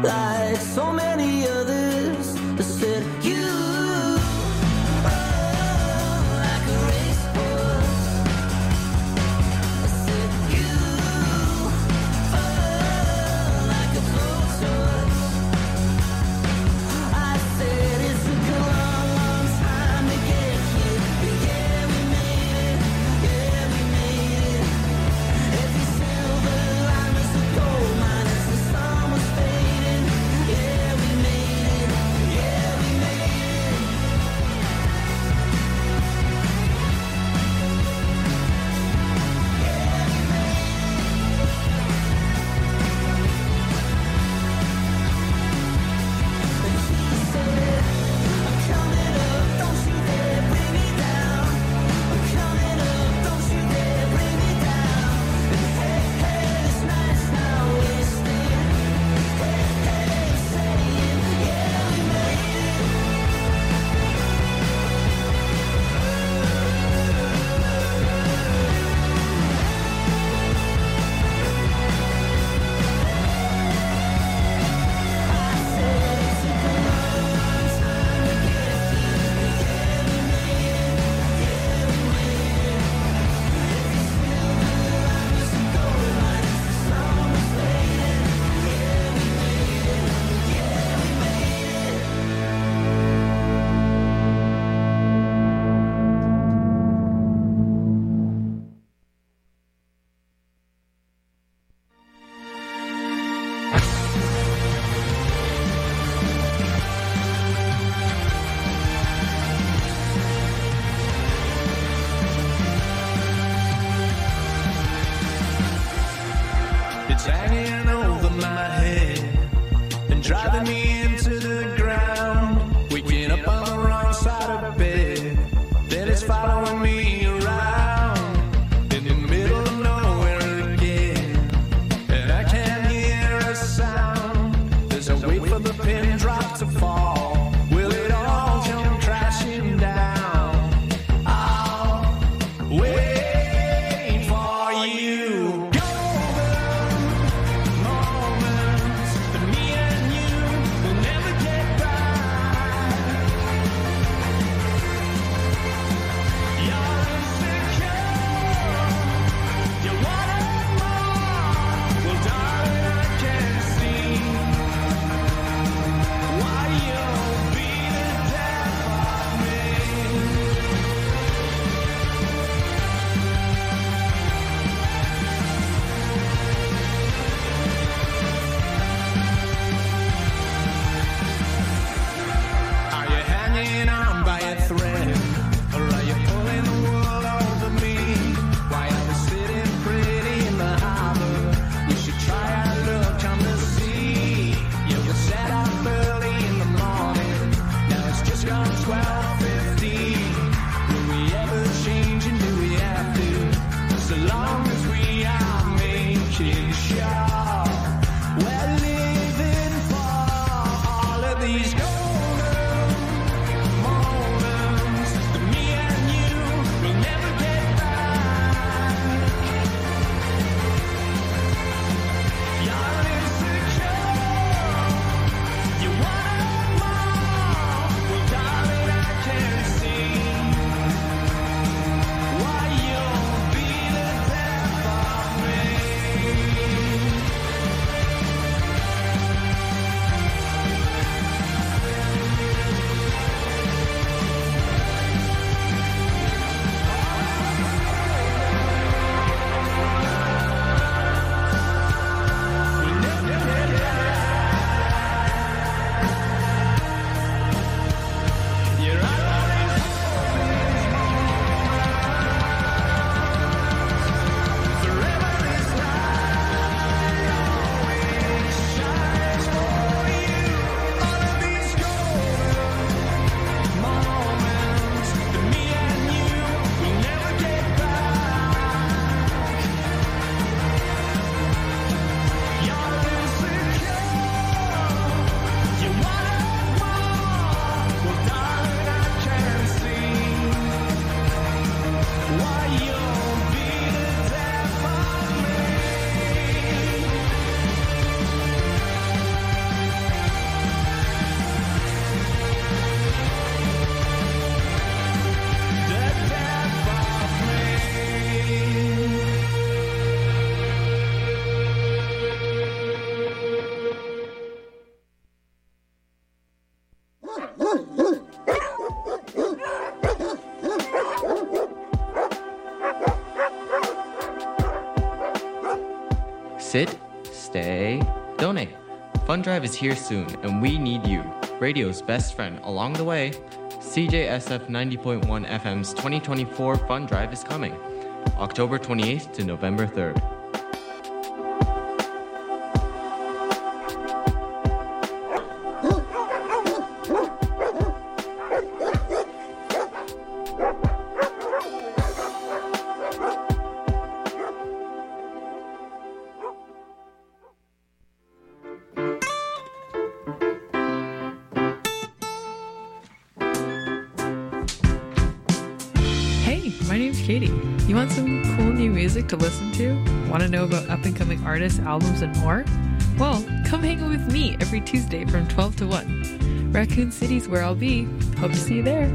like so many others that said you. It's hanging over my head and driving me into the ground. Waking up on the wrong side of bed, then it's following me around in the middle of nowhere again. And I can't hear a sound as I wait for the pin drop to fall. Will it all come crashing down? I'll wait for you. Moments, me and you, the Sit, stay, donate. Fund Drive is here soon, and we need you, radio's best friend along the way. CJSF 90.1 FM's 2024 Fund Drive is coming, October 28th to November 3rd. My name's Katie. You want some cool new music to listen to? Want to know about up-and-coming artists, albums, and more? Well, come hang with me every Tuesday from 12 to 1. Raccoon City's where I'll be. Hope to see you there.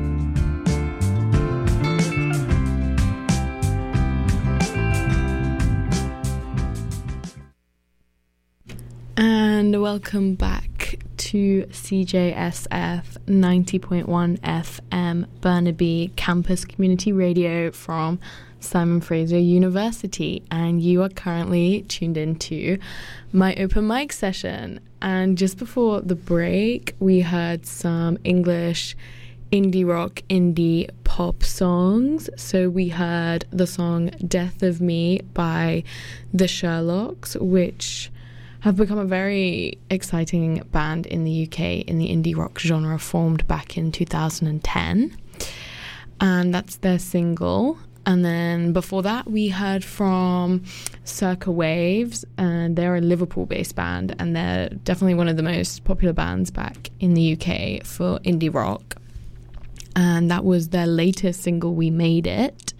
And welcome back to CJSF 90.1 FM Burnaby Campus Community Radio from Simon Fraser University, and you are currently tuned into my open mic session. And just before the break, we heard some English indie rock, indie pop songs. So we heard the song Death of Me by the Sherlocks, which have become a very exciting band in the UK in the indie rock genre, formed back in 2010. And that's their single. And then before that, we heard from Circa Waves, and they're a Liverpool-based band, and they're definitely one of the most popular bands back in the UK for indie rock. And that was their latest single, We Made It.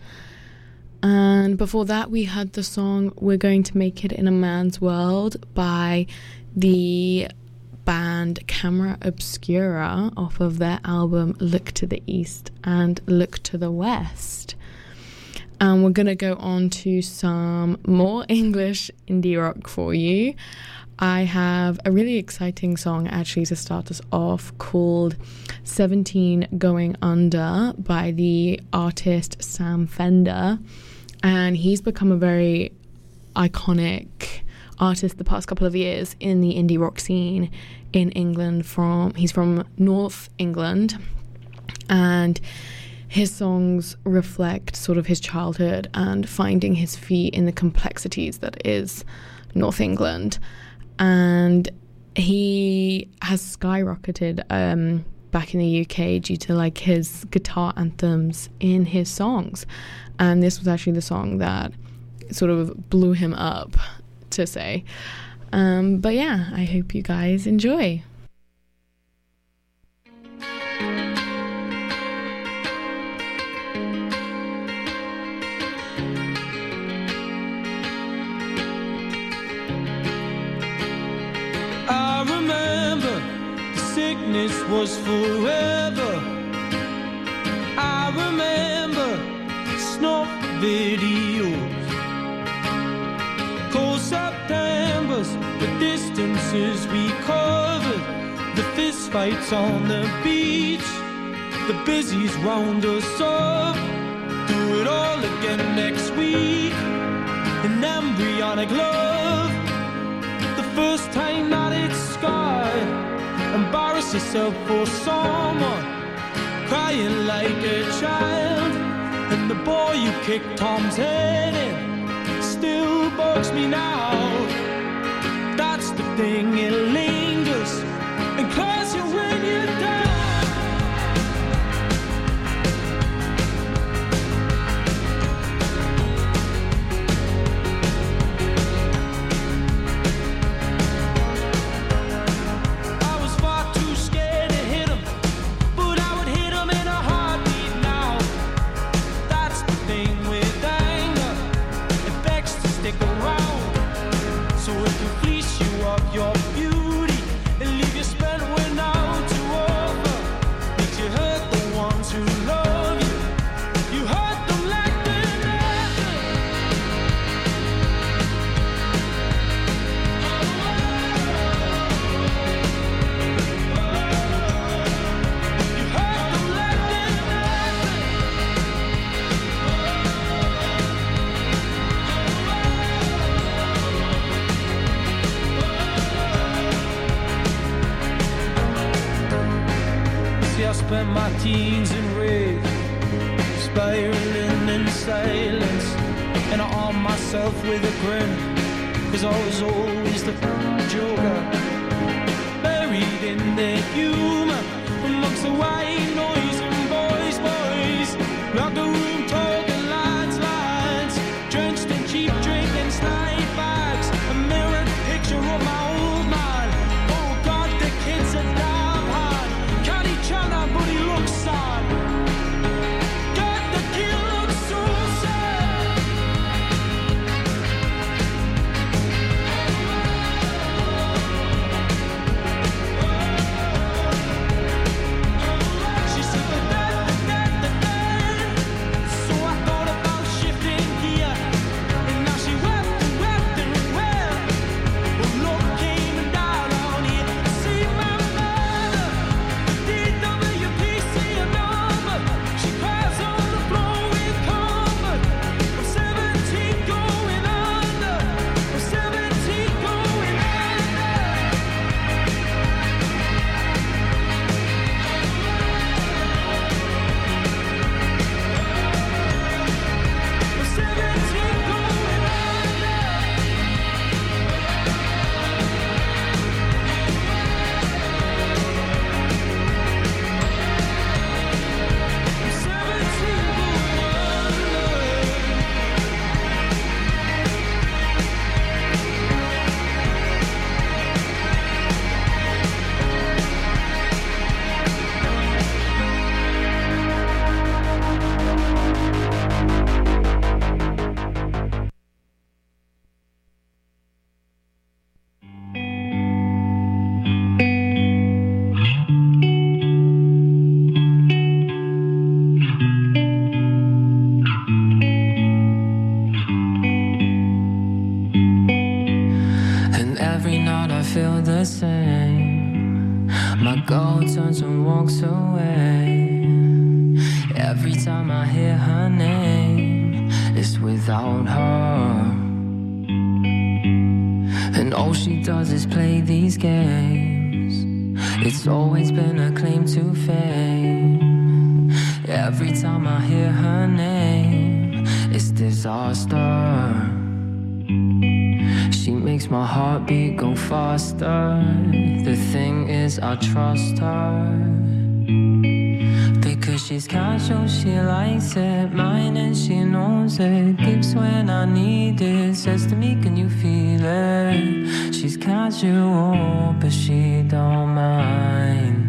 And before that, we had the song We're Going to Make It in a Man's World by the band Camera Obscura off of their album Look to the East and Look to the West. And we're going to go on to some more English indie rock for you. I have a really exciting song actually to start us off called 17 Going Under by the artist Sam Fender. And he's become a very iconic artist the past couple of years in the indie rock scene in England. He's from North England, and his songs reflect sort of his childhood and finding his feet in the complexities that is North England. And he has skyrocketed back in the UK due to like his guitar anthems in his songs. And this was actually the song that sort of blew him up, to say. But yeah, I hope you guys enjoy. I remember the sickness was forever. I remember snuff videos, cold Septembers, the distances we covered, the fist fights on the beach, the busies round us up. Do it all again next week. An embryonic love, the first time that it's scarred. Embarrass yourself for someone, crying like a child. And the boy you kicked Tom's head in still bugs me now. That's the thing, it lingers and claws you when you're down. Your beauty I spent my teens in rage, spiraling in silence, and I armed myself with a grin, 'cause I was always the joker, buried in the humor, amongst the white noise and boys, like the room talking lines, drenched in cheap drink and snipe bags, a mirrored picture of my old man. Oh God, the kid's a damn hard, can't he chana, but he looks sad. God, the kid looks so sad. She said so I thought about shifting gear, and now she wept and wept. Well, love came and died on here. See my mother, DWPC number. She cries on the floor with comfort. I'm 17 going under. I'm 17 going under. I'm 17 going under. I'm 17 And every night I feel the same. My girl turns and walks away. Every time I hear her name, it's without her. And all she does is play these games. It's always been a claim to fame. Every time I hear her name, it's disaster. She makes my heartbeat go faster. The thing is, I trust her, because she's casual, she likes it. Mine and she knows it. Gives when I need it. Says to me, can you feel it? She's casual, but she don't mind.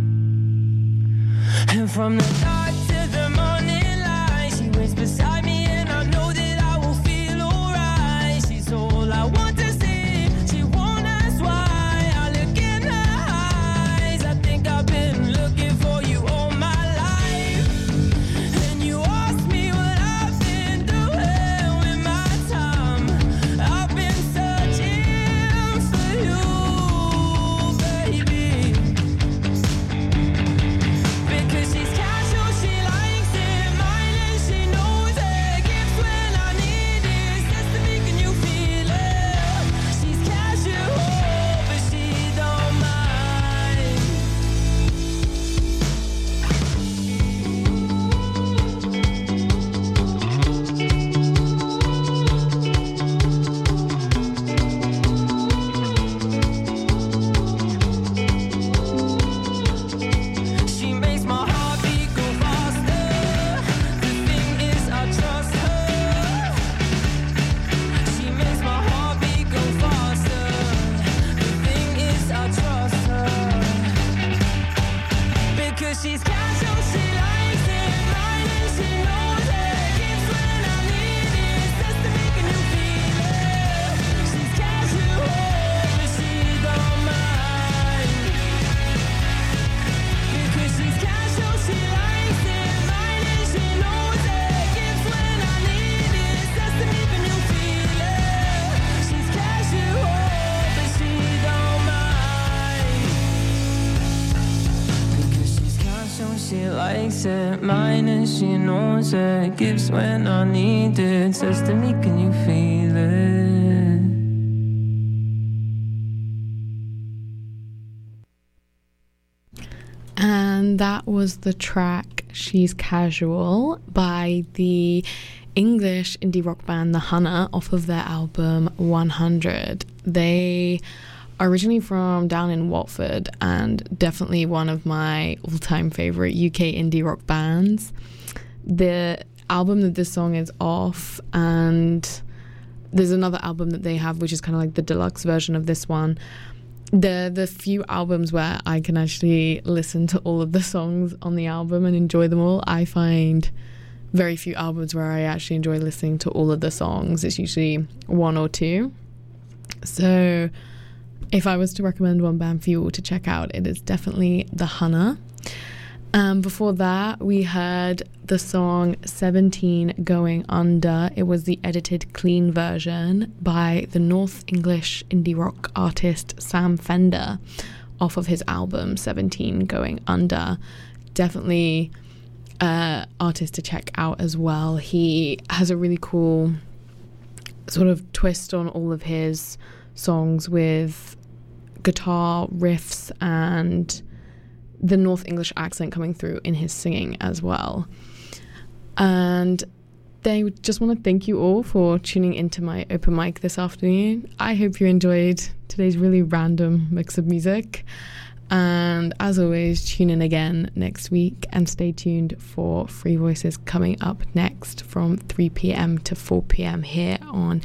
And from the dark to the morning light, she waits beside me, and I know that I will feel alright. She's all I want to see. She won't ask why. I look in her eyes. I think I've been looking for you all my life. And you ask me what I've been doing with my time. I've been searching for you, baby. Because she's casual, she likes it. Mine and she knows it. Gives when I need it. Says to me, can you feel it? She's casual, but she don't mind. She makes my heartbeat go faster. The thing is, I trust her. She makes my heartbeat go faster. The thing is, I trust her, because she's casual, she likes it. Mine and she knows it. Gives when I need it. Says to me, can you feel it? She's casual, but she don't mind. Because she's casual, she likes it. Mine and she knows it. Gives when I need it. Says to me, can you feel it? She's casual, but she don't mind. Because she's casual, she likes it. Mine and she knows it. Gives when I need it. Says to me, can you feel it? And And that was the track She's Casual by the English indie rock band The Hunter off of their album 100. They are originally from down in Watford and definitely one of my all-time favourite UK indie rock bands. The album that this song is off, and there's another album that they have which is kind of like the deluxe version of this one. The few albums where I can actually listen to all of the songs on the album and enjoy them all. I find very few albums where I actually enjoy listening to all of the songs. It's usually one or two. So if I was to recommend one band for you all to check out, it is definitely The Hunter. Before that, we heard the song 17 Going Under. It was the edited clean version by the North English indie rock artist Sam Fender off of his album 17 Going Under. Definitely artist to check out as well. He has a really cool sort of twist on all of his songs with guitar riffs and the North English accent coming through in his singing as well. And they just want to thank you all for tuning into my open mic this afternoon. I hope you enjoyed today's really random mix of music. And as always, tune in again next week and stay tuned for Free Voices coming up next from 3 p.m. to 4 p.m. here on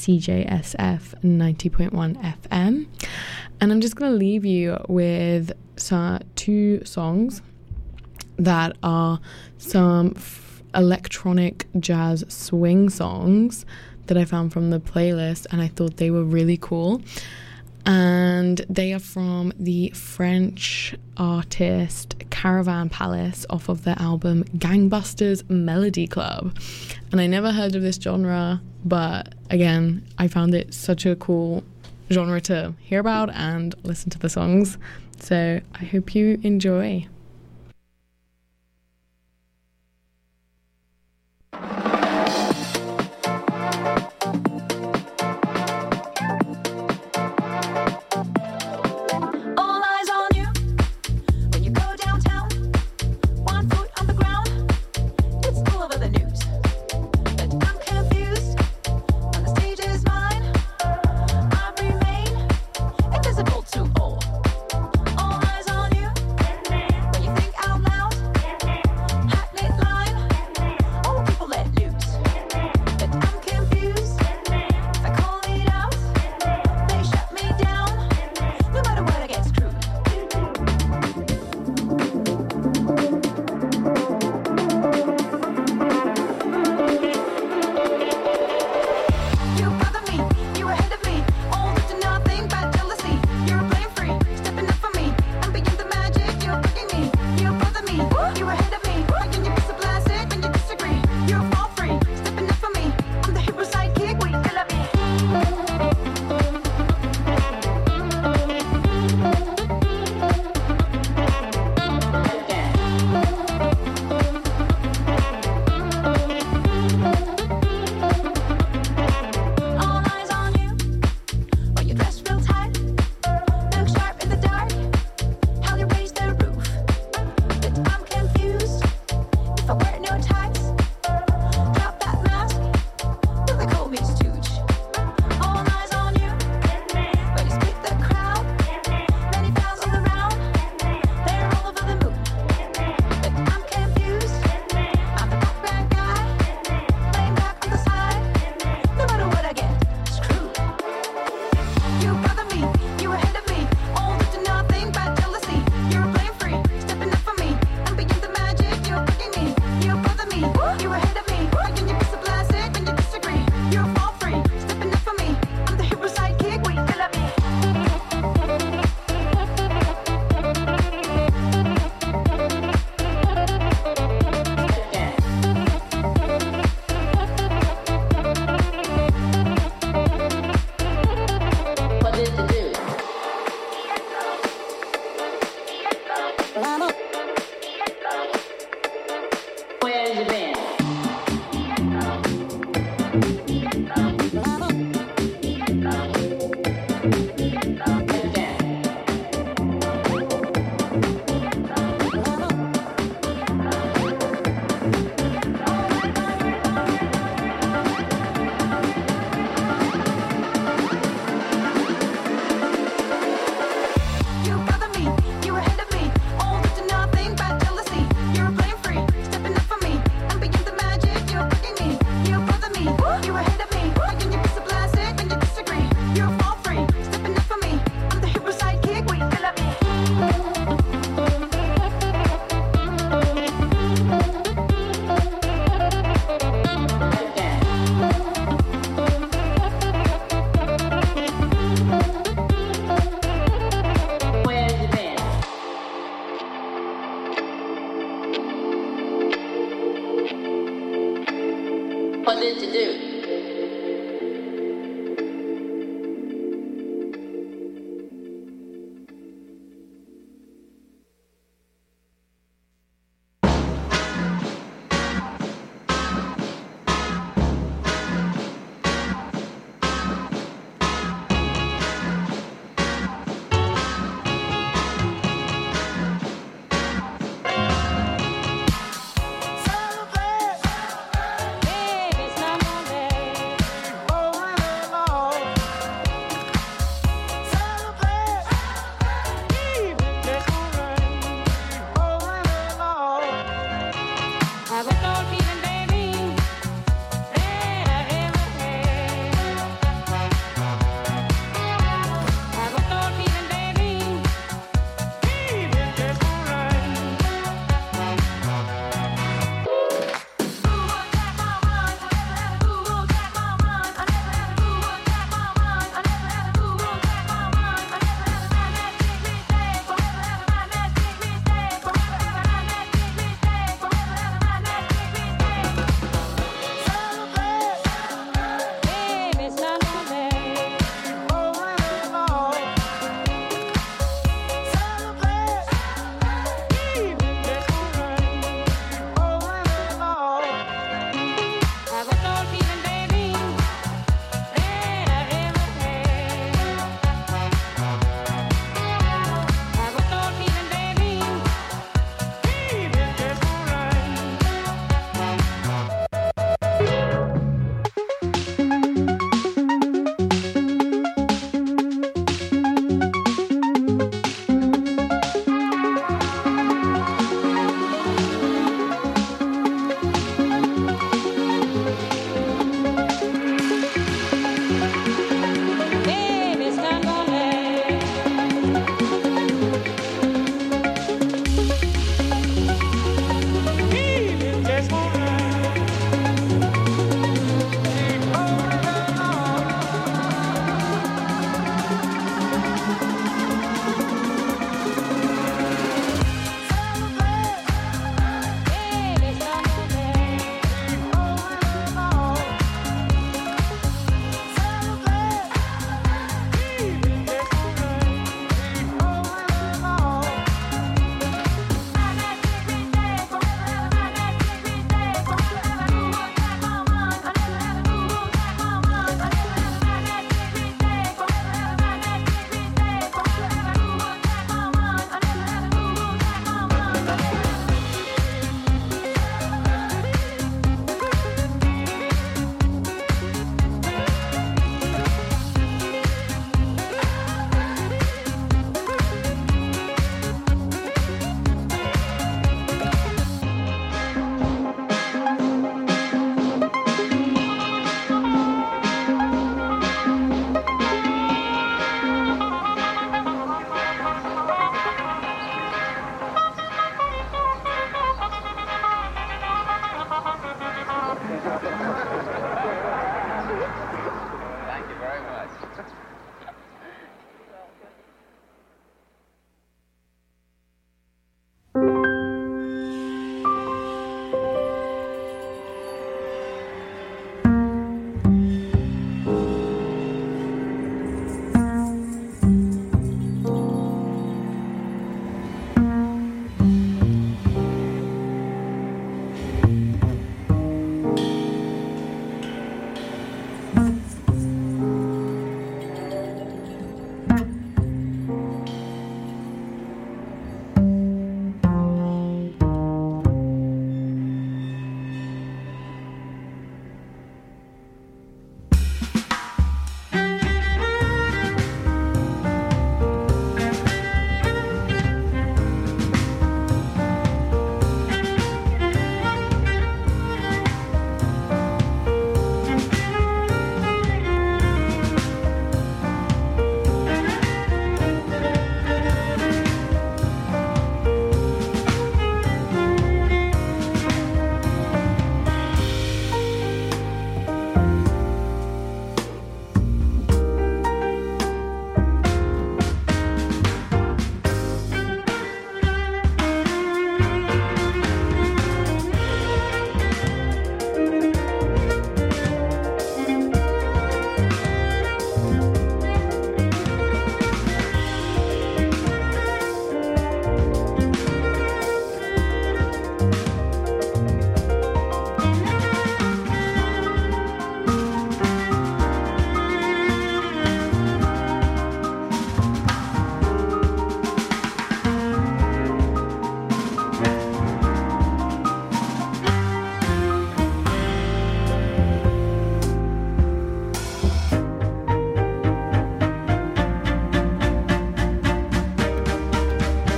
CJSF 90.1 FM. And I'm just going to leave you with two songs that are some electronic jazz swing songs that I found from the playlist, and I thought they were really cool. And they are from the French artist Caravan Palace off of their album Gangbusters Melody Club. And I never heard of this genre, but again, I found it such a cool genre to hear about and listen to the songs. So I hope you enjoy.